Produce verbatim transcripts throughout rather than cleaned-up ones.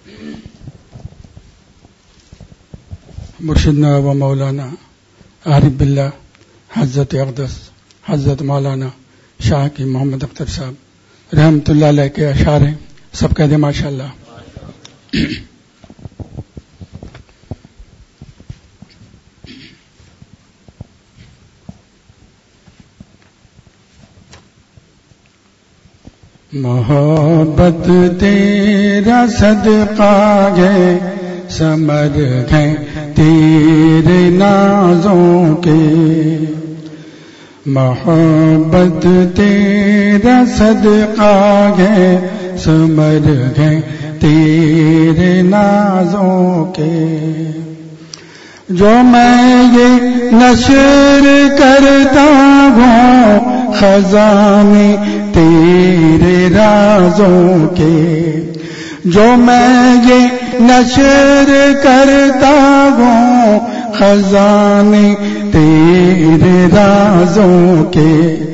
مرشدنا و مولانا عارف باللہ حضرت اقدس حضرت مولانا شاہ کی محمد اختر صاحب رحمت اللہ علیہ کے اشعار ہیں. سب کہہ دیں ماشاء اللہ. محبت تیرا صدقہ گئے سمر گئے تیرے نازوں کے. محبت تیرا صدقہ گئے سمر گئے تیرے نازوں کے. جو میں یہ نشر کرتا ہوں خزانے تیرے رازوں کے. جو میں یہ نشر کرتا ہوں خزانے تیرے رازوں کے.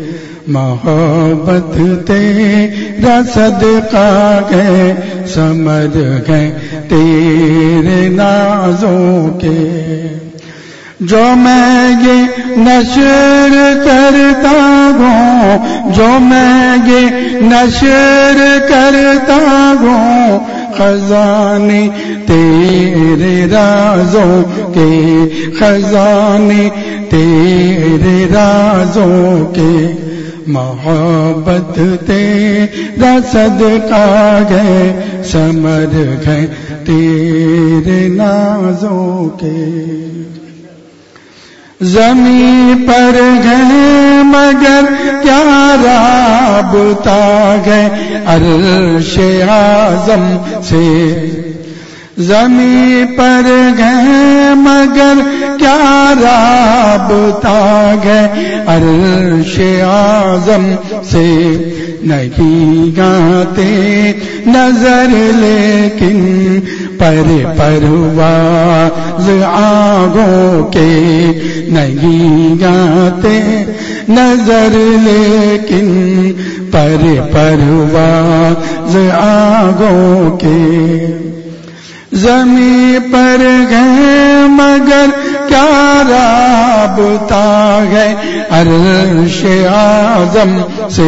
محبت تیرا صدقہ گئے سمر گئے تیرے نازوں کے. جو میں یہ نشر کرتا ہوں جو میں یہ نشر کرتا ہوں خزانے تیرے رازوں کے. خزانے تیرے رازوں کے. محبت تیرا صدقہ گئے سمر گئے تیرے نازوں کے. زمین پر گئے مگر کیا رابطہ گئے عرش اعظم سے. زمین پر گئے مگر کیا رابطہ گئے عرش اعظم سے. نہیں گاتے نظر لیکن پر پرواز آگوں کے. نہیں گاتے نظر لیکن پر پرواز آگوں کے. زمین پر گئے مگر کیا رابطہ گئے عرش اعظم سے.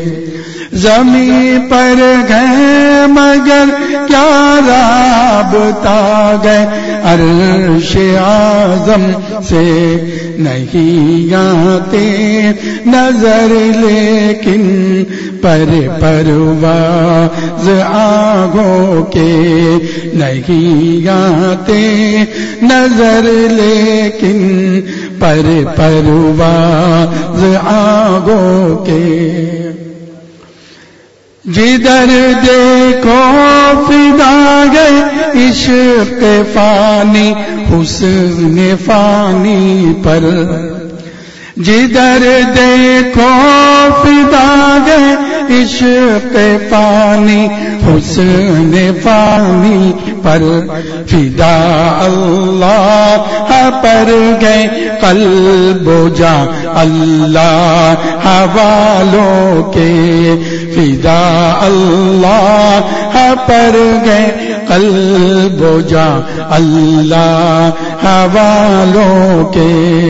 زمین پر گئے مگر کیا رابطہ گئے عرش اعظم سے. نہیں آتے نظر لیکن پر پرواز آگوں کے. نہیں آتے نظر لیکن پر پرواز آگوں کے. جدھر دیکھو فدا گئے عشق فانی حسن فانی پر. جدھر دیکھو فدا گئے عشق فانی حسن فانی پر. فدا اللہ پر گئے قلب و جاں اللہ حوالوں کے. فدا اللہ پر گئے قلب و جاں اللہ حوالوں کے.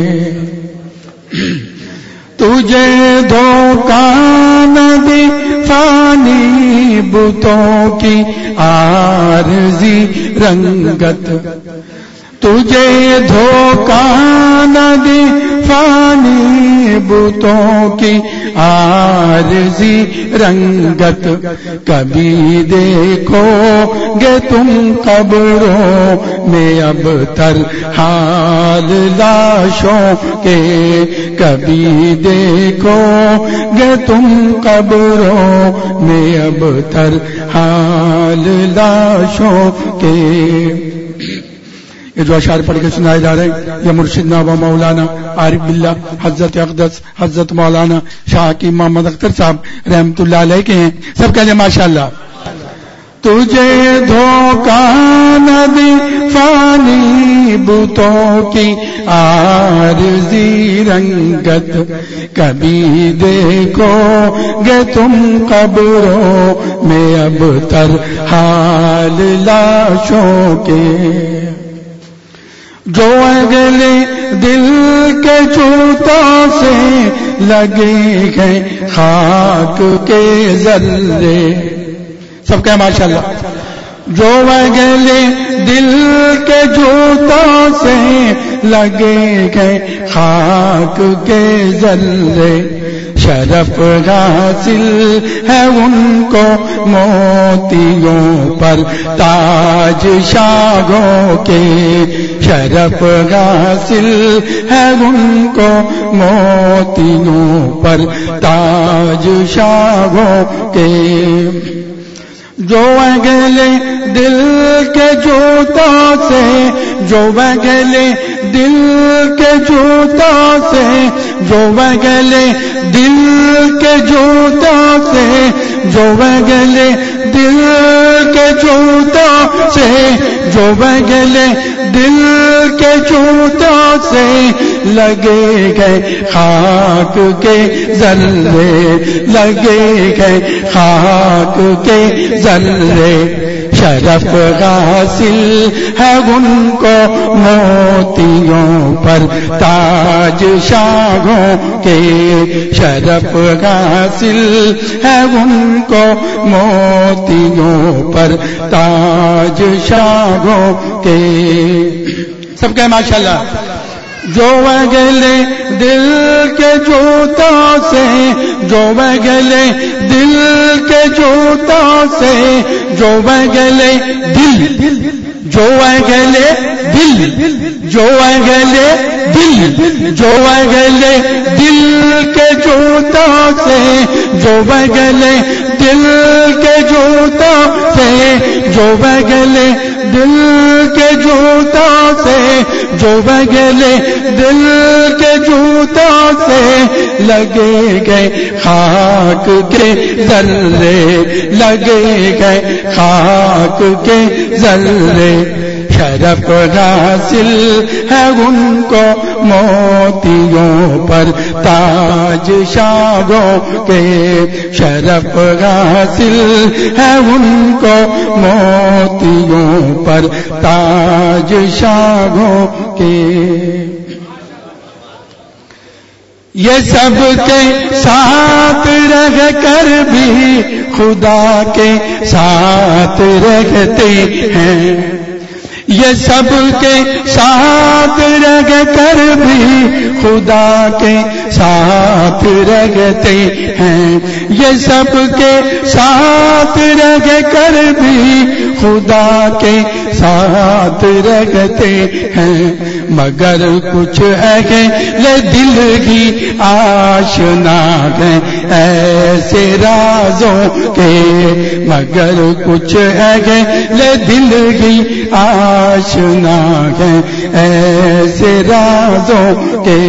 تجھے دھوکہ نہ دی فانی بتوں کی عارضی رنگت. تجھے دھوکہ نہ دی فانی بتوں کی عارضی رنگت. کبھی دیکھو گے تم قبروں میں اب تر حال لاشوں کے. کبھی دیکھو گے تم قبروں میں اب تر حال لاشوں کے. یہ جو اشعار پڑھ کے سنائے جا رہے ہیں یہ مرشدنا و مولانا عارف باللہ حضرت اقدس حضرت مولانا شاہ کی محمد اختر صاحب رحمت اللہ علیہ کے ہیں. سب کہہ دیں ماشاء اللہ. تجھے دھوکہ نہ دی فانی بتوں کی عارضی رنگت، کبھی دیکھو گے تم قبروں میں اب تر حال لاشوں کے، جو اگلے دل کے چوتوں سے لگے ہیں خاک کے ذرے، سب کہے ماشاءاللہ، جو اگلے دل کے جوتوں سے لگے گئے خاک کے ذرے، شرف حاصل ہے ان کو موتیوں پر تاج شاہوں کے، شرف حاصل ہے ان کو موتیوں پر تاج شاہوں کے، جو اگلے دل کے جوتوں سے، جو اگلے دل کے جوتوں سے، جو اگلے دل کے جوتوں سے، جو اگلے دل کے جوتوں سے، جو اگلے دل کے جوتوں سے لگے گئے خاک کے ذرے، لگے گئے خاک کے ذرے، شرف حاصل ہے ان کو موتیوں پر تاج شاہوں کے، شرف حاصل ہے ان کو موتیوں پر تاج شاہوں کے، سب کہے ماشاءاللہ، جو اگلے دل کے جوتوں سے، جو اگلے دل کے جوتوں سے، جو اگلے دل، جو اگلے دل، جو اگلے دل، جو اگلے دل کے جوتوں سے، جو اگلے دل کے جوتوں سے، جو اگلے دل کے جوتوں سے، جو اگلے دل کے جوتوں سے لگے گئے خاک کے ذرے، لگے گئے خاک کے ذرے، شرف حاصل ہے ان کو موتیوں پر تاج شاہوں کے، شرف حاصل ہے ان کو موتیوں پر تاج شاہوں کے، یہ سب کے ساتھ رہ کر بھی خدا کے ساتھ رہتے ہیں، یہ سب کے ساتھ رہ کر بھی خدا کے ساتھ رہتے ہیں، یہ سب کے ساتھ رہ کر بھی خدا کے ساتھ رہتے ہیں، مگر کچھ اہل دل کی آشنا ہے ایسے رازوں کے، مگر کچھ اہل دل کی آشنا ہے ایسے رازوں کے،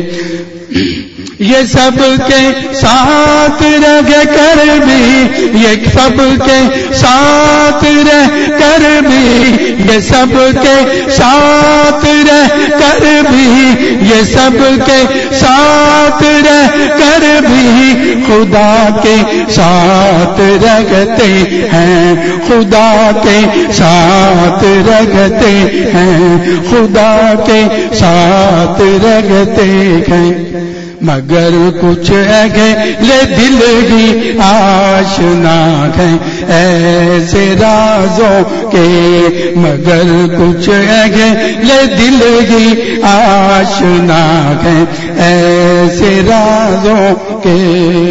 یہ سب کے ساتھ رہ کر بھی، یہ سب کے ساتھ رہ کر بھی، یہ سب کے ساتھ رہ کر بھی، یہ سب کے ساتھ رہ کر بھی خدا کے ساتھ رہتے ہیں، خدا کے ساتھ رہتے ہیں، خدا کے ساتھ رہتے ہیں، مگر کچھ اہل دل کی آشنا ہے ایسے رازوں کے، مگر کچھ اہل دل کی آشنا ہے ایسے رازوں کے۔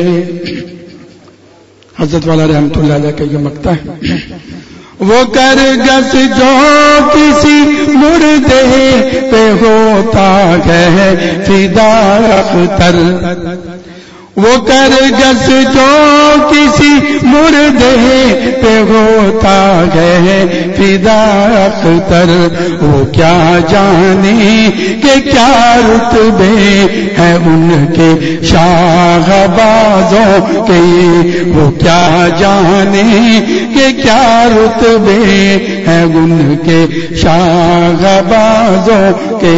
حضرت والا رحمت اللہ علیہ کا یہ مقطع ہے، وہ کرگس جو کسی مردے پہ ہوتا ہے فدا اختر، وہ کرگس جو کسی مردے پہ ہوتا ہے فدا اختر، وہ کیا جانے کہ کیا رتبے ہیں ان کے شاہ بازوں کے، وہ کیا جانے کہ کیا رتبے ہیں ان کے شاہ بازوں کے۔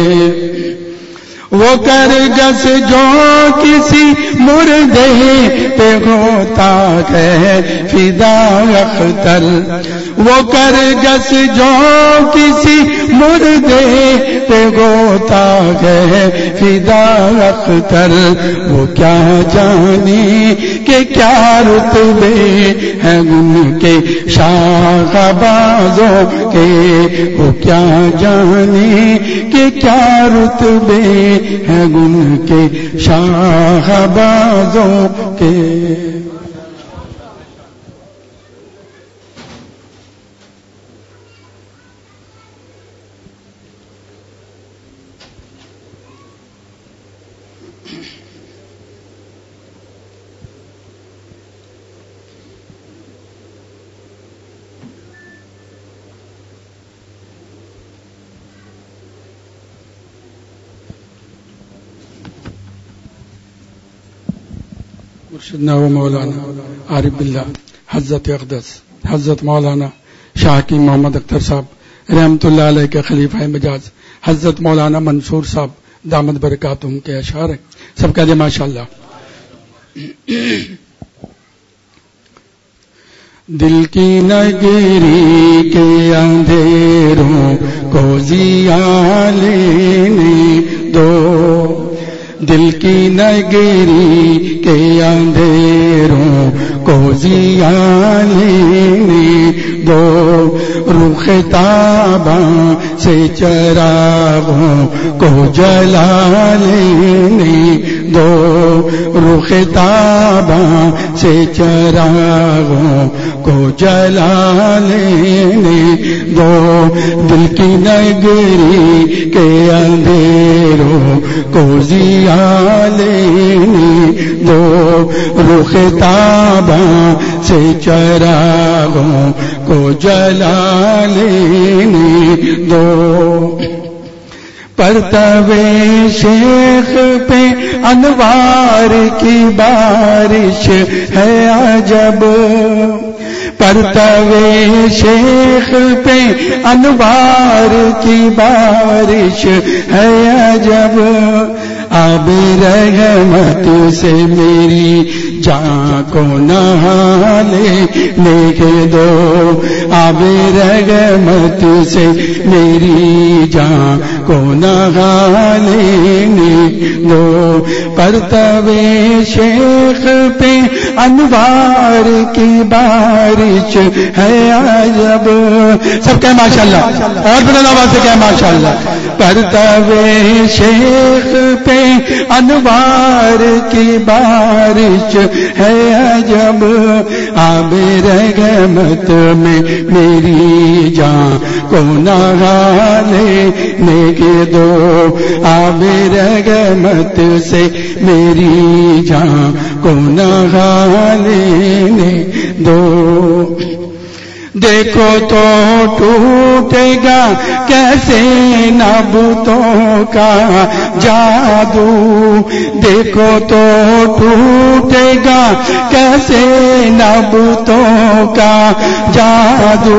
وہ کرگس جو کسی مردے پہ ہوتا ہے فدا اختر، وہ کرگس جو کسی مردے پہ ہوتا ہے فدا اختر، وہ کیا جانے کہ کیا رتبے ہیں ان کے شاہ بازوں کے، وہ کیا جانے کہ کیا رتبے ہیں ان کے شاہ بازوں کے۔ مرشدنا و مولانا عارف باللہ حضرت اقدس حضرت مولانا شاہ کی محمد اختر صاحب رحمت اللہ علیہ کے خلیفہ مجاز حضرت مولانا منصور صاحب دامت برکاتہم کے اشعار ہیں، سب کہہ دیں ماشاءاللہ۔ دل کی نگری کے اندھیروں کو ضیاء لینے دو، دل کی نگری کے اندھیروں کو ضیاء لینے دو، رخ تاباں سے چراغوں کو جلا لینے دو، رخ تاباں سے چراغوں کو جلا لینے دو، دل کی نگری کے اندھیروں کو ضیاء لینے دو، رخ تاباں سے چراغوں کو جلا لینے دو، پرتو شیخ پہ انوار کی بارش ہے عجب، پرتو شیخ پہ انوار کی بارش ہے عجب، آب رحمت سے میری جان کو نہا لینے دو، آب رحمت سے میری جان کو نہا لینے دو، پرتو شیخ پہ انوار کی بارش ہے عجب، سب کہیں ماشاءاللہ اور بلند آواز سے کہیں ماشاءاللہ، پرتو شیخ پہ انوار کی بارش ہے عجب، آب رحمت میں میری جان کو نہا لینے دو، آب رحمت سے میری جان کو نہا لینے دو، دیکھو تو ٹوٹے گا کیسے نبوتوں کا جادو، دیکھو تو ٹوٹے گا کیسے نبوتوں کا جادو،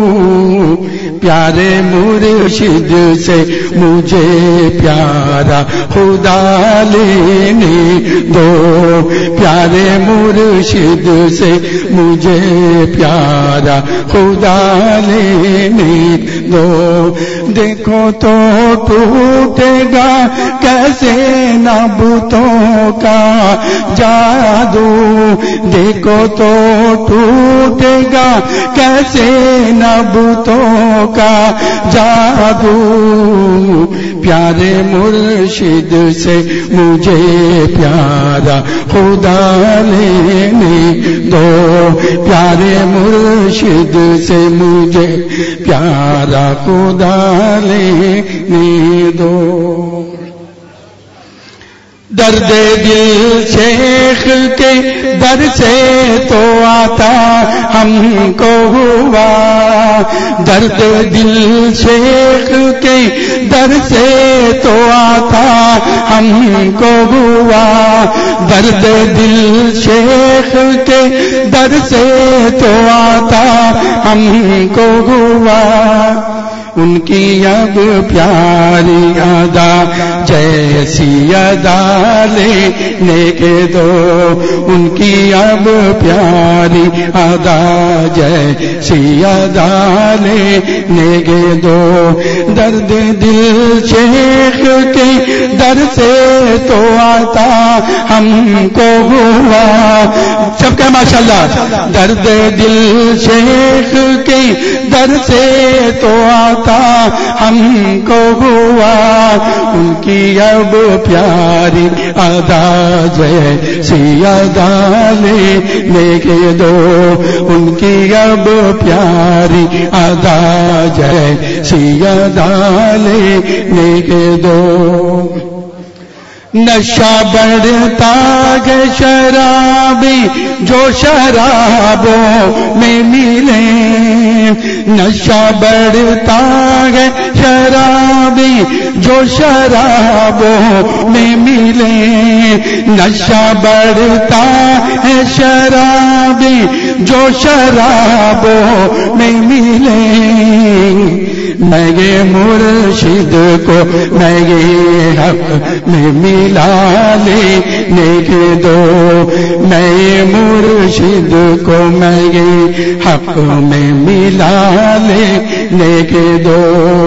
پیارے مرشد سے مجھے پیارا خدا لینے دو، پیارے مرشد سے مجھے پیارا خدا لینے دو، دیکھو تو ٹوٹے گا کیسے نبوتوں کا جادو، دیکھو تو ٹوٹے گا کیسے نبوتوں کا جادو، پیارے مرشد سے مجھے پیارا خدا لینے دو، پیارے مرشد سے مجھے پیارا خدا لینے دو، درد دل شیخ کے در سے تو آتا ہم کو ہوا، درد دل شیخ کے در سے تو آتا ہم کو ہوا، درد دل شیخ کے در سے تو آتا ہم کو ہوا، ان کی اب پیاری ادا جیسی ادا لینے کے دو، ان کی اب پیاری ادا جیسی ادا لینے کے دو، درد دل شیخ کے در سے تو آتا ہم کو ہوا، سب کا ماشاءاللہ، درد دل شیخ کے در سے تو آتا ہم کو ہوا، ان کی اب پیاری ادا جیسی ادا لینے کے دو، ان کی اب پیاری ادا جیسی ادا لینے کے دو، نشہ بڑھتا ہے شرابی جو شرابوں میں ملے، نشہ بڑھتا ہے شرابی جو شرابوں میں ملے، نشہ بڑھتا ہے شرابی جو شرابوں میں ملے، میں یہ مرشد کو میں یہ حق میں ملا لینے کے دو، میں یہ مرشد کو میں یہ حق میں ملا لینے کے دو،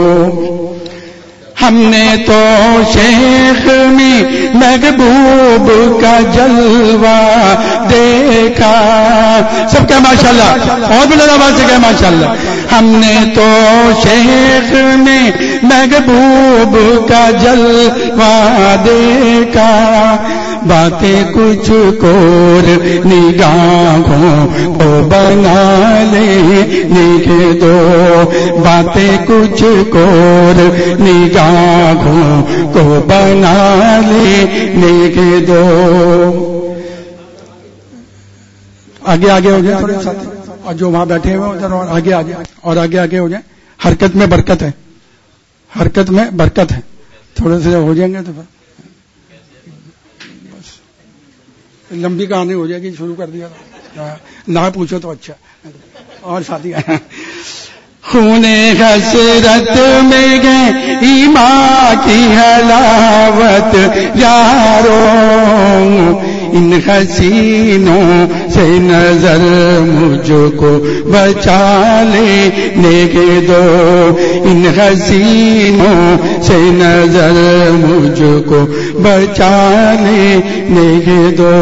ہم نے تو شیخ میں محبوب کا جلوہ دیکھا، سب کا ماشاءاللہ، اور بلند آواز سے کہ ماشاءاللہ، ہم نے تو شیخ میں محبوب کا جلوہ دیکھا، باتیں کچھ کور نگاہوں کو بنا لینے کے دو، باتیں کچھ کور نگاہوں کو بنا لینے کے دو، آگے آگے ہو جائیں تھوڑے ساتھ، اور جو وہاں بیٹھے ہوئے ادھر اور آگے آگے اور آگے آگے ہو جائیں، حرکت میں برکت ہے، حرکت میں برکت ہے، تھوڑے سے ہو جائیں گے تو پھر لمبی کہانی ہو جائے گی، شروع کر دیا نہ پوچھو تو اچھا، اور ساتھی خون حسرت میں گئے ایمان کی حلاوت یارو، ان حسینوں سے نظر مجھ کو بچا لینے کے دو، ان حسینوں سے نظر مجھ کو بچا لینے کے دو،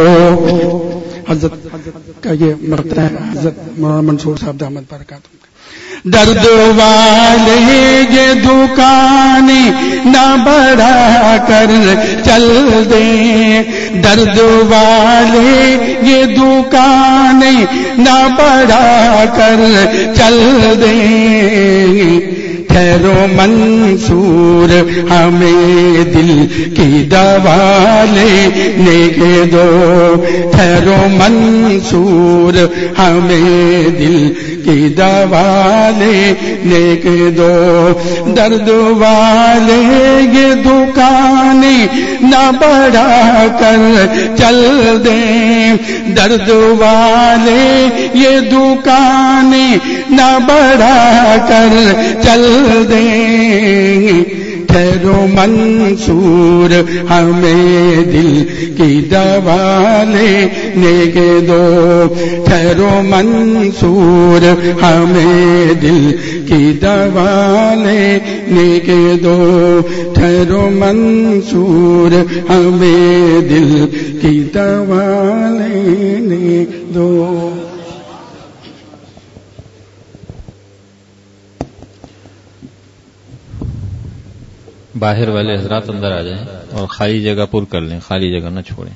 حضرت کا یہ مرتبہ ہے، حضرت مولانا منصور صاحب دامت برکاتہ، درد والے یہ دکانیں نہ بڑھا کر چل دیں، درد والے یہ دکانیں نہ بڑھا کر چل دیں، ٹھہرو منصور ہمیں دل کی دوا لینے کے دو، ٹھہرو منصور ہمیں دل کی دوا لینے کے دو، درد والے یہ دکانیں نہ بڑھا کر چل دیں، درد والے یہ دکانیں نہ بڑھا کر چل دیں، ٹھہرو منصور ہمیں دل کی دوا لینے کے دو، ٹھہرو منصور ہمیں دل کی دوا لینے کے دو، ٹھہرو منصور ہمیں دل کی دوا لینے دو۔ باہر والے حضرات اندر آ جائیں اور خالی جگہ پر کر لیں، خالی جگہ نہ چھوڑیں،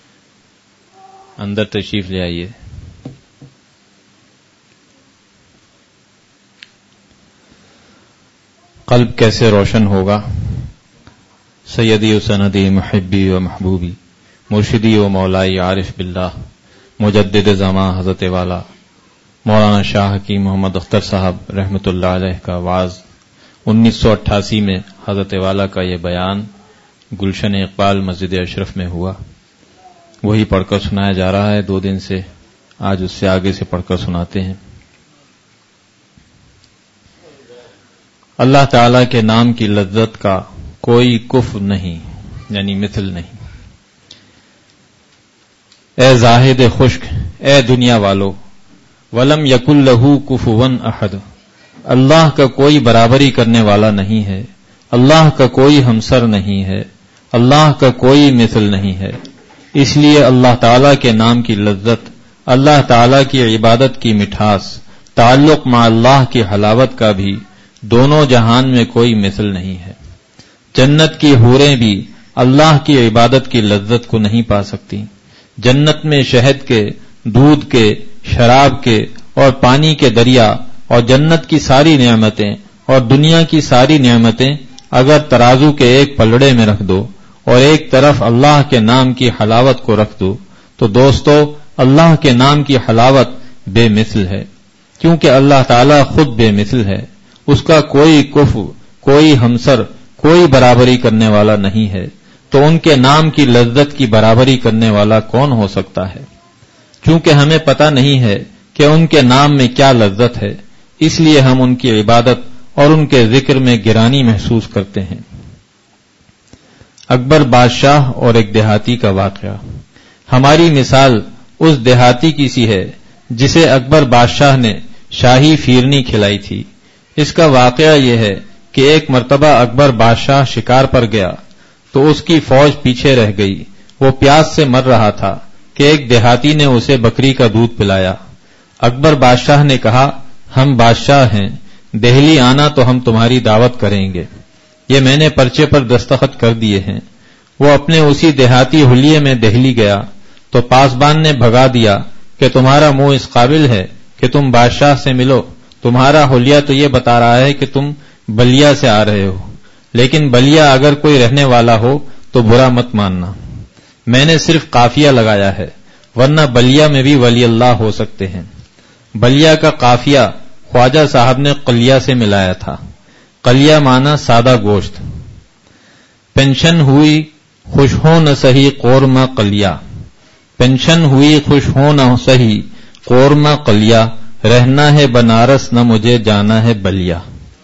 اندر تشریف لے آئیے۔ قلب کیسے روشن ہوگا؟ سیدی و سندی محبی و محبوبی مرشدی و مولائی عارف باللہ مجدد زماں حضرت والا مولانا شاہ حکیم محمد اختر صاحب رحمۃ اللہ علیہ کا وعظ انیس سو اٹھاسی میں حضرت والا کا یہ بیان گلشن اقبال مسجد اشرف میں ہوا، وہی پڑھ کر سنایا جا رہا ہے دو دن سے، آج اس سے آگے سے پڑھ کر سناتے ہیں۔ اللہ تعالی کے نام کی لذت کا کوئی کفو نہیں، یعنی مثل نہیں۔ اے زاہد خشک، اے دنیا والو، ولم یکن لہ کفوا احد، اللہ کا کوئی برابری کرنے والا نہیں ہے، اللہ کا کوئی ہمسر نہیں ہے، اللہ کا کوئی مثل نہیں ہے۔ اس لیے اللہ تعالی کے نام کی لذت، اللہ تعالی کی عبادت کی مٹھاس، تعلق مع اللہ کی حلاوت کا بھی دونوں جہان میں کوئی مثل نہیں ہے۔ جنت کی حوریں بھی اللہ کی عبادت کی لذت کو نہیں پا سکتی۔ جنت میں شہد کے، دودھ کے، شراب کے اور پانی کے دریا اور جنت کی ساری نعمتیں اور دنیا کی ساری نعمتیں اگر ترازو کے ایک پلڑے میں رکھ دو اور ایک طرف اللہ کے نام کی حلاوت کو رکھ دو تو دوستو اللہ کے نام کی حلاوت بے مثل ہے، کیونکہ اللہ تعالیٰ خود بے مثل ہے، اس کا کوئی کفو، کوئی ہمسر، کوئی برابری کرنے والا نہیں ہے، تو ان کے نام کی لذت کی برابری کرنے والا کون ہو سکتا ہے؟ چونکہ ہمیں پتہ نہیں ہے کہ ان کے نام میں کیا لذت ہے، اس لیے ہم ان کی عبادت اور ان کے ذکر میں گرانی محسوس کرتے ہیں۔ اکبر بادشاہ اور ایک دیہاتی کا واقعہ۔ ہماری مثال اس دیہاتی کی سی ہے جسے اکبر بادشاہ نے شاہی فیرنی کھلائی تھی۔ اس کا واقعہ یہ ہے کہ ایک مرتبہ اکبر بادشاہ شکار پر گیا تو اس کی فوج پیچھے رہ گئی، وہ پیاس سے مر رہا تھا کہ ایک دیہاتی نے اسے بکری کا دودھ پلایا۔ اکبر بادشاہ نے کہا، ہم بادشاہ ہیں، دہلی آنا تو ہم تمہاری دعوت کریں گے، یہ میں نے پرچے پر دستخط کر دیے ہیں۔ وہ اپنے اسی دیہاتی حلیے میں دہلی گیا تو پاسبان نے بھگا دیا کہ تمہارا منہ اس قابل ہے کہ تم بادشاہ سے ملو، تمہارا حلیہ تو یہ بتا رہا ہے کہ تم بلیا سے آ رہے ہو، لیکن بلیا اگر کوئی رہنے والا ہو تو برا مت ماننا، میں نے صرف قافیہ لگایا ہے، ورنہ بلیا میں بھی ولی اللہ ہو سکتے ہیں۔ بلیا کا قافیہ خواجہ صاحب نے قلیہ سے ملایا تھا۔ قلیہ معنی سادہ گوشت۔ پینشن ہوئی خوش ہو نہ سہی قورمہ قلیہ، پینشن ہوئی خوش ہو نہ سہی قورمہ قلیہ، رہنا ہے بنارس نہ مجھے جانا ہے بلیا۔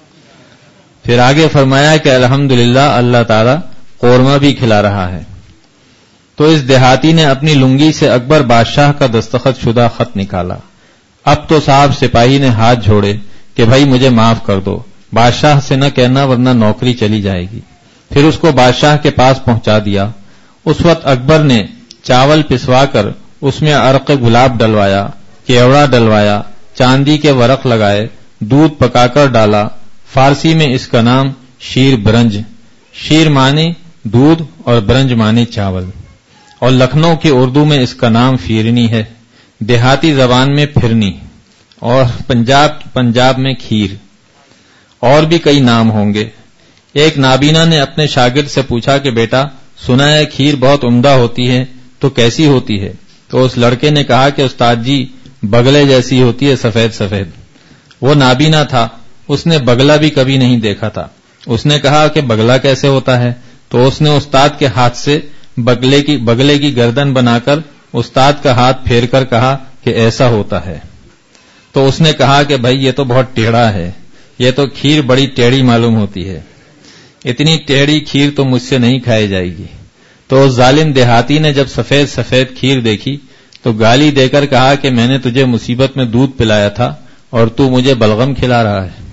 پھر آگے فرمایا کہ الحمدللہ اللہ تعالی قورمہ بھی کھلا رہا ہے۔ تو اس دیہاتی نے اپنی لنگی سے اکبر بادشاہ کا دستخط شدہ خط نکالا۔ اب تو صاحب سپاہی نے ہاتھ جوڑے کہ بھائی مجھے معاف کر دو، بادشاہ سے نہ کہنا ورنہ نوکری چلی جائے گی۔ پھر اس کو بادشاہ کے پاس پہنچا دیا۔ اس وقت اکبر نے چاول پسوا کر اس میں عرق گلاب ڈلوایا، کیوڑا ڈلوایا، چاندی کے ورق لگائے، دودھ پکا کر ڈالا۔ فارسی میں اس کا نام شیر برنج، شیر معنی دودھ اور برنج معنی چاول، اور لکھنؤ کی اردو میں اس کا نام فیرنی ہے، دیہاتی زبان میں پھرنی، اور پنجاب پنجاب میں کھیر، اور بھی کئی نام ہوں گے۔ ایک نابینا نے اپنے شاگرد سے پوچھا کہ بیٹا سنا ہے کھیر بہت عمدہ ہوتی ہے، تو کیسی ہوتی ہے؟ تو اس لڑکے نے کہا کہ استاد جی بگلے جیسی ہوتی ہے، سفید سفید۔ وہ نابینا تھا، اس نے بگلا بھی کبھی نہیں دیکھا تھا۔ اس نے کہا کہ بگلا کیسے ہوتا ہے؟ تو اس نے استاد کے ہاتھ سے بگلے کی بگلے کی گردن بنا کر استاد کا ہاتھ پھیر کر کہا کہ ایسا ہوتا ہے۔ تو اس نے کہا کہ بھائی یہ تو بہت ٹیڑھا ہے، یہ تو کھیر بڑی ٹیڑھی معلوم ہوتی ہے، اتنی ٹیڑھی کھیر تو مجھ سے نہیں کھائی جائے گی۔ تو اس ظالم دیہاتی نے جب سفید سفید کھیر دیکھی تو گالی دے کر کہا کہ میں نے تجھے مصیبت میں دودھ پلایا تھا اور تو مجھے بلغم کھلا رہا ہے۔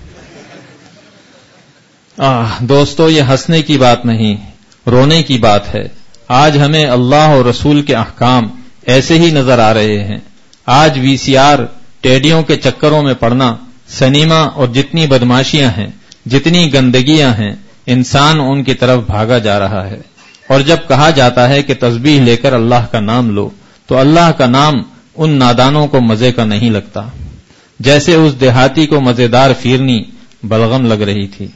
آہ دوستو، یہ ہنسنے کی بات نہیں، رونے کی بات ہے۔ آج ہمیں اللہ اور رسول کے احکام ایسے ہی نظر آ رہے ہیں۔ آج وی سی آر ٹیڈیوں کے چکروں میں پڑنا، سنیما اور جتنی بدماشیاں ہیں، جتنی گندگیاں ہیں، انسان ان کی طرف بھاگا جا رہا ہے۔ اور جب کہا جاتا ہے کہ تسبیح لے کر اللہ کا نام لو تو اللہ کا نام ان نادانوں کو مزے کا نہیں لگتا، جیسے اس دیہاتی کو مزیدار فیرنی بلغم لگ رہی تھی۔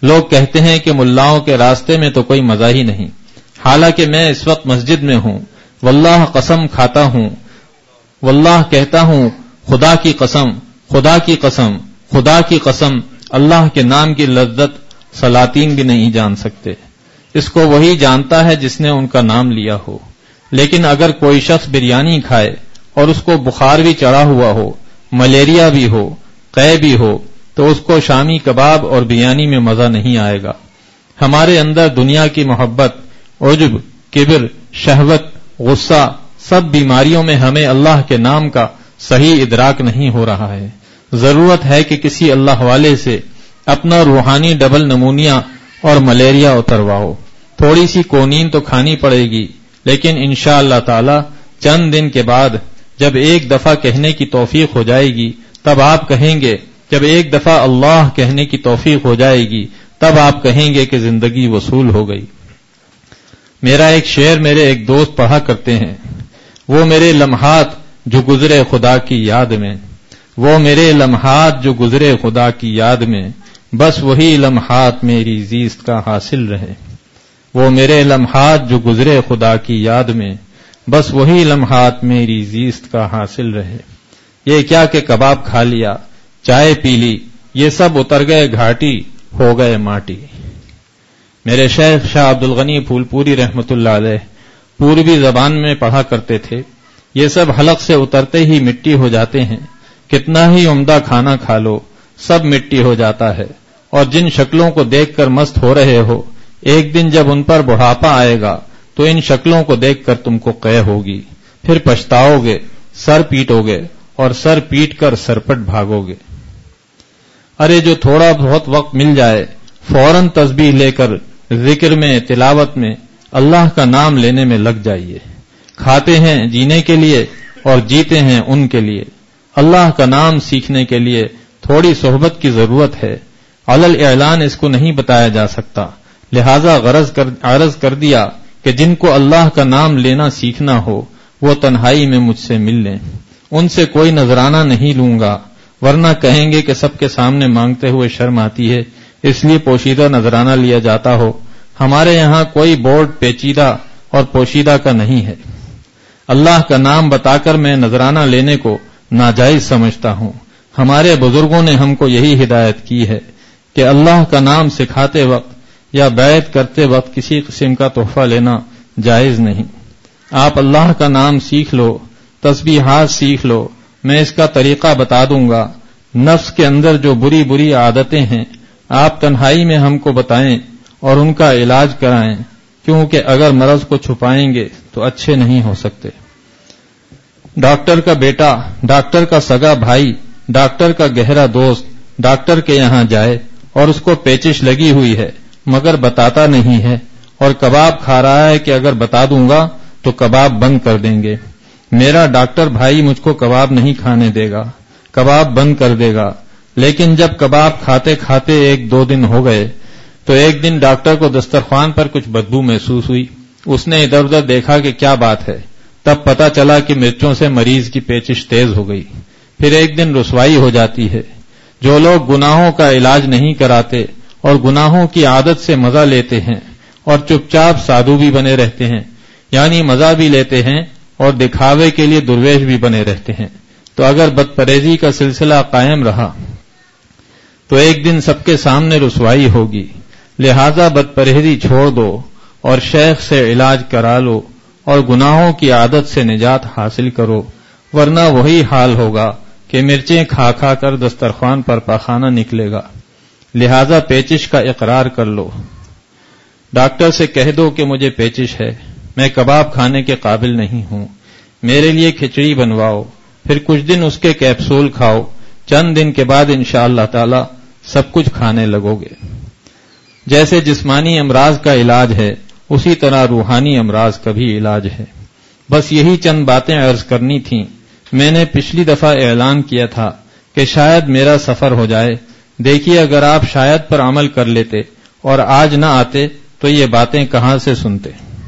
لوگ کہتے ہیں کہ ملاؤں کے راستے میں تو کوئی مزہ ہی نہیں، حالانکہ میں اس وقت مسجد میں ہوں، واللہ قسم کھاتا ہوں، واللہ کہتا ہوں، خدا کی قسم، خدا کی قسم، خدا کی قسم، اللہ کے نام کی لذت سلاطین بھی نہیں جان سکتے، اس کو وہی جانتا ہے جس نے ان کا نام لیا ہو۔ لیکن اگر کوئی شخص بریانی کھائے اور اس کو بخار بھی چڑھا ہوا ہو، ملیریا بھی ہو، قے بھی ہو، تو اس کو شامی کباب اور بریانی میں مزہ نہیں آئے گا۔ ہمارے اندر دنیا کی محبت، عجب، کبر، شہوت، غصہ، سب بیماریوں میں ہمیں اللہ کے نام کا صحیح ادراک نہیں ہو رہا ہے۔ ضرورت ہے کہ کسی اللہ والے سے اپنا روحانی ڈبل نمونیا اور ملیریا اترواؤ۔ تھوڑی سی کونین تو کھانی پڑے گی، لیکن انشاءاللہ تعالی چند دن کے بعد جب ایک دفعہ کہنے کی توفیق ہو جائے گی تب آپ کہیں گے، جب ایک دفعہ اللہ کہنے کی توفیق ہو جائے گی تب آپ کہیں گے کہ زندگی وصول ہو گئی۔ میرا ایک شعر میرے ایک دوست پڑھا کرتے ہیں، وہ میرے لمحات جو گزرے خدا کی یاد میں، وہ میرے لمحات جو گزرے خدا کی یاد میں، بس وہی لمحات میری زیست کا حاصل رہے۔ وہ میرے لمحات جو گزرے خدا کی یاد میں، بس وہی لمحات میری زیست کا حاصل رہے۔ یہ کیا کہ کباب کھا لیا، چائے پی لی، یہ سب اتر گئے گھاٹی، ہو گئے ماٹی۔ میرے شیخ شاہ عبد الغنی پھول پوری رحمت اللہ علیہ پوربی زبان میں پڑھا کرتے تھے، یہ سب حلق سے اترتے ہی مٹی ہو جاتے ہیں، کتنا ہی عمدہ کھانا کھا لو سب مٹی ہو جاتا ہے، اور جن شکلوں کو دیکھ کر مست ہو رہے ہو، ایک دن جب ان پر بڑھاپا آئے گا تو ان شکلوں کو دیکھ کر تم کو قے ہوگی، پھر پچھتاؤ گے، سر پیٹو گے اور سر پیٹ کر سرپٹ بھاگو گے۔ ارے جو تھوڑا بہت وقت مل جائے فوراً تسبیح لے کر ذکر میں، تلاوت میں، اللہ کا نام لینے میں لگ جائیے۔ کھاتے ہیں جینے کے لیے اور جیتے ہیں ان کے لیے۔ اللہ کا نام سیکھنے کے لیے تھوڑی صحبت کی ضرورت ہے، علل اعلان اس کو نہیں بتایا جا سکتا، لہذا غرض کر عرض کر دیا کہ جن کو اللہ کا نام لینا سیکھنا ہو وہ تنہائی میں مجھ سے مل لیں، ان سے کوئی نذرانہ نہیں لوں گا، ورنہ کہیں گے کہ سب کے سامنے مانگتے ہوئے شرم آتی ہے اس لیے پوشیدہ نذرانہ لیا جاتا ہو۔ ہمارے یہاں کوئی بورڈ پیچیدہ اور پوشیدہ کا نہیں ہے۔ اللہ کا نام بتا کر میں نذرانہ لینے کو ناجائز سمجھتا ہوں۔ ہمارے بزرگوں نے ہم کو یہی ہدایت کی ہے کہ اللہ کا نام سکھاتے وقت یا بیعت کرتے وقت کسی قسم کا تحفہ لینا جائز نہیں۔ آپ اللہ کا نام سیکھ لو، تسبیحات سیکھ لو، میں اس کا طریقہ بتا دوں گا۔ نفس کے اندر جو بری بری عادتیں ہیں آپ تنہائی میں ہم کو بتائیں اور ان کا علاج کرائیں، کیونکہ اگر مرض کو چھپائیں گے تو اچھے نہیں ہو سکتے۔ ڈاکٹر کا بیٹا، ڈاکٹر کا سگا بھائی، ڈاکٹر کا گہرا دوست ڈاکٹر کے یہاں جائے اور اس کو پیچش لگی ہوئی ہے مگر بتاتا نہیں ہے، اور کباب کھا رہا ہے کہ اگر بتا دوں گا تو کباب بند کر دیں گے۔ میرا ڈاکٹر بھائی مجھ کو کباب نہیں کھانے دے گا، کباب بند کر دے گا، لیکن جب کباب کھاتے کھاتے ایک دو دن ہو گئے تو ایک دن ڈاکٹر کو دسترخوان پر کچھ بدبو محسوس ہوئی۔ اس نے ادھر ادھر دیکھا کہ کیا بات ہے، تب پتا چلا کہ مرچوں سے مریض کی پیچش تیز ہو گئی۔ پھر ایک دن رسوائی ہو جاتی ہے۔ جو لوگ گناہوں کا علاج نہیں کراتے اور گناہوں کی عادت سے مزہ لیتے ہیں اور چپ چاپ سادھو بھی بنے رہتے ہیں، یعنی مزہ بھی لیتے ہیں اور دکھاوے کے لیے درویش بھی بنے رہتے ہیں، تو اگر بدپریزی کا سلسلہ قائم رہا تو ایک دن سب کے سامنے رسوائی ہوگی۔ لہذا بدپرہیزی چھوڑ دو اور شیخ سے علاج کرا لو اور گناہوں کی عادت سے نجات حاصل کرو، ورنہ وہی حال ہوگا کہ مرچیں کھا کھا کر دسترخوان پر پاخانہ نکلے گا۔ لہذا پیچش کا اقرار کر لو۔ ڈاکٹر سے کہہ دو کہ مجھے پیچش ہے، میں کباب کھانے کے قابل نہیں ہوں، میرے لیے کھچڑی بنواؤ، پھر کچھ دن اس کے کیپسول کھاؤ، چند دن کے بعد انشاءاللہ تعالی سب کچھ کھانے لگو گے۔ جیسے جسمانی امراض کا علاج ہے اسی طرح روحانی امراض کا بھی علاج ہے۔ بس یہی چند باتیں عرض کرنی تھیں۔ میں نے پچھلی دفعہ اعلان کیا تھا کہ شاید میرا سفر ہو جائے، دیکھیے اگر آپ شاید پر عمل کر لیتے اور آج نہ آتے تو یہ باتیں کہاں سے سنتے۔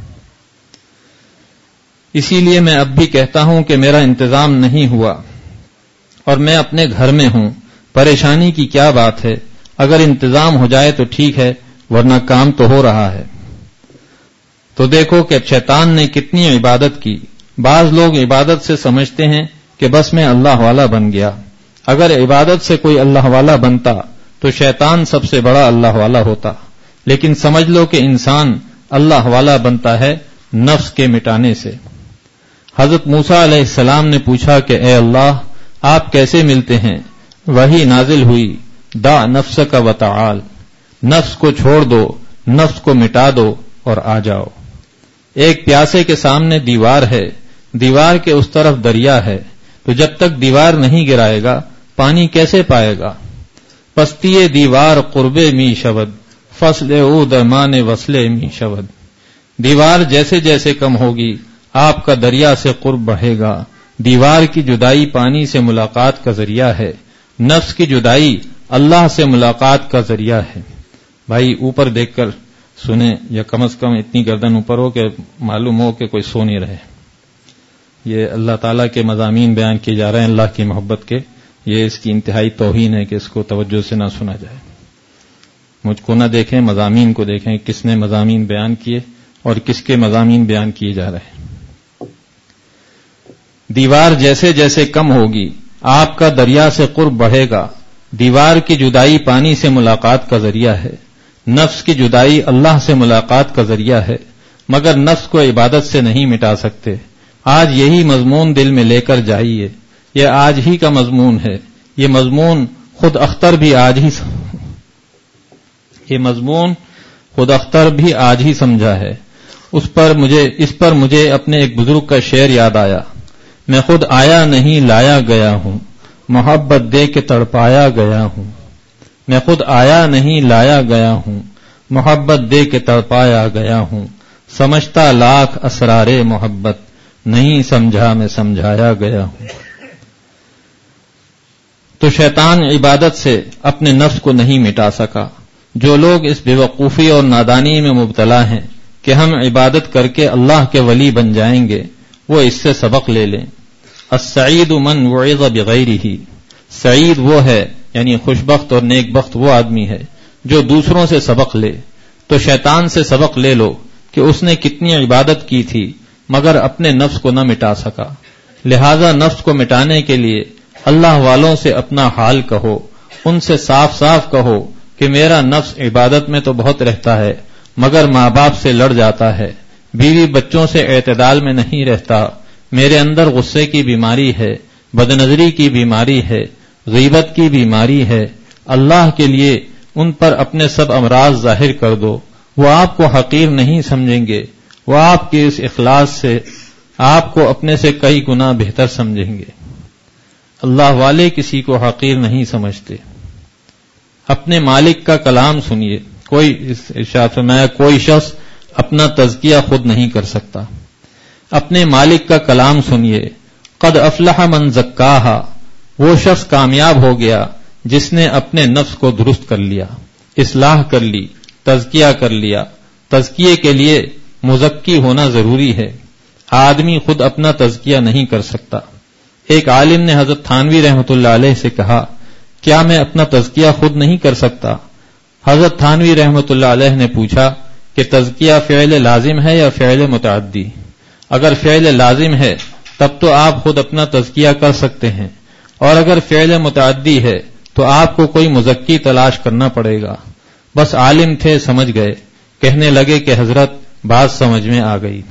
اسی لیے میں اب بھی کہتا ہوں کہ میرا انتظام نہیں ہوا اور میں اپنے گھر میں ہوں، پریشانی کی کیا بات ہے، اگر انتظام ہو جائے تو ٹھیک ہے، ورنہ کام تو ہو رہا ہے۔ تو دیکھو کہ شیطان نے کتنی عبادت کی۔ بعض لوگ عبادت سے سمجھتے ہیں کہ بس میں اللہ والا بن گیا۔ اگر عبادت سے کوئی اللہ والا بنتا تو شیطان سب سے بڑا اللہ والا ہوتا، لیکن سمجھ لو کہ انسان اللہ والا بنتا ہے نفس کے مٹانے سے۔ حضرت موسیٰ علیہ السلام نے پوچھا کہ اے اللہ، آپ کیسے ملتے ہیں؟ وحی نازل ہوئی، دا نفس کا وتعال، نفس کو چھوڑ دو، نفس کو مٹا دو اور آ جاؤ۔ ایک پیاسے کے سامنے دیوار ہے، دیوار کے اس طرف دریا ہے، تو جب تک دیوار نہیں گرائے گا پانی کیسے پائے گا؟ پستی دیوار قربے می شود، فصل او درمان وصلے می شود۔ دیوار جیسے جیسے کم ہوگی آپ کا دریا سے قرب بڑھے گا۔ دیوار کی جدائی پانی سے ملاقات کا ذریعہ ہے، نفس کی جدائی اللہ سے ملاقات کا ذریعہ ہے۔ بھائی اوپر دیکھ کر سنیں، یا کم از کم اتنی گردن اوپر ہو کہ معلوم ہو کہ کوئی سو نہیں رہے۔ یہ اللہ تعالیٰ کے مضامین بیان کیے جا رہے ہیں، اللہ کی محبت کے۔ یہ اس کی انتہائی توہین ہے کہ اس کو توجہ سے نہ سنا جائے۔ مجھ کو نہ دیکھیں، مضامین کو دیکھیں، کس نے مضامین بیان کیے اور کس کے مضامین بیان کیے جا رہے ہیں۔ دیوار جیسے جیسے کم ہوگی آپ کا دریا سے قرب بڑھے گا۔ دیوار کی جدائی پانی سے ملاقات کا ذریعہ ہے، نفس کی جدائی اللہ سے ملاقات کا ذریعہ ہے، مگر نفس کو عبادت سے نہیں مٹا سکتے۔ آج یہی مضمون دل میں لے کر جائیے، یہ آج ہی کا مضمون ہے۔ یہ مضمون خود اختر بھی آج ہی یہ مضمون خود اختر بھی آج ہی سمجھا ہے۔ اس پر مجھے اس پر مجھے اپنے ایک بزرگ کا شعر یاد آیا، میں خود آیا نہیں لایا گیا ہوں، محبت دے کے تڑپایا گیا ہوں۔ میں خود آیا نہیں لایا گیا ہوں، محبت دے کے تڑپایا گیا ہوں۔ سمجھتا لاکھ اسرار محبت، نہیں سمجھا میں سمجھایا گیا ہوں۔ تو شیطان عبادت سے اپنے نفس کو نہیں مٹا سکا۔ جو لوگ اس بے وقوفی اور نادانی میں مبتلا ہیں کہ ہم عبادت کر کے اللہ کے ولی بن جائیں گے، وہ اس سے سبق لے لیں۔ السعید من وعظ بغیرہ، سعید وہ ہے یعنی خوشبخت اور نیک بخت وہ آدمی ہے جو دوسروں سے سبق لے۔ تو شیطان سے سبق لے لو کہ اس نے کتنی عبادت کی تھی مگر اپنے نفس کو نہ مٹا سکا۔ لہذا نفس کو مٹانے کے لیے اللہ والوں سے اپنا حال کہو، ان سے صاف صاف کہو کہ میرا نفس عبادت میں تو بہت رہتا ہے مگر ماں باپ سے لڑ جاتا ہے، بیوی بچوں سے اعتدال میں نہیں رہتا، میرے اندر غصے کی بیماری ہے، بدنظری کی بیماری ہے، غیبت کی بیماری ہے۔ اللہ کے لیے ان پر اپنے سب امراض ظاہر کر دو، وہ آپ کو حقیر نہیں سمجھیں گے، وہ آپ کے اس اخلاص سے آپ کو اپنے سے کئی گنا بہتر سمجھیں گے۔ اللہ والے کسی کو حقیر نہیں سمجھتے۔ اپنے مالک کا کلام سنیے۔ کوئی ارشاد فرمایا کوئی شخص اپنا تزکیہ خود نہیں کر سکتا۔ اپنے مالک کا کلام سنیے۔ قد افلح من زکاہا، وہ شخص کامیاب ہو گیا جس نے اپنے نفس کو درست کر لیا، اصلاح کر لی، تزکیہ کر لیا۔ تزکیے کے لیے مزکی ہونا ضروری ہے، آدمی خود اپنا تزکیہ نہیں کر سکتا۔ ایک عالم نے حضرت تھانوی رحمۃ اللہ علیہ سے کہا کیا میں اپنا تزکیہ خود نہیں کر سکتا؟ حضرت تھانوی رحمۃ اللہ علیہ نے پوچھا کہ تزکیہ فعل لازم ہے یا فعل متعدی؟ اگر فعل لازم ہے تب تو آپ خود اپنا تزکیہ کر سکتے ہیں، اور اگر فعل متعدی ہے تو آپ کو کوئی مزکی تلاش کرنا پڑے گا۔ بس عالم تھے، سمجھ گئے، کہنے لگے کہ حضرت بات سمجھ میں آ گئی۔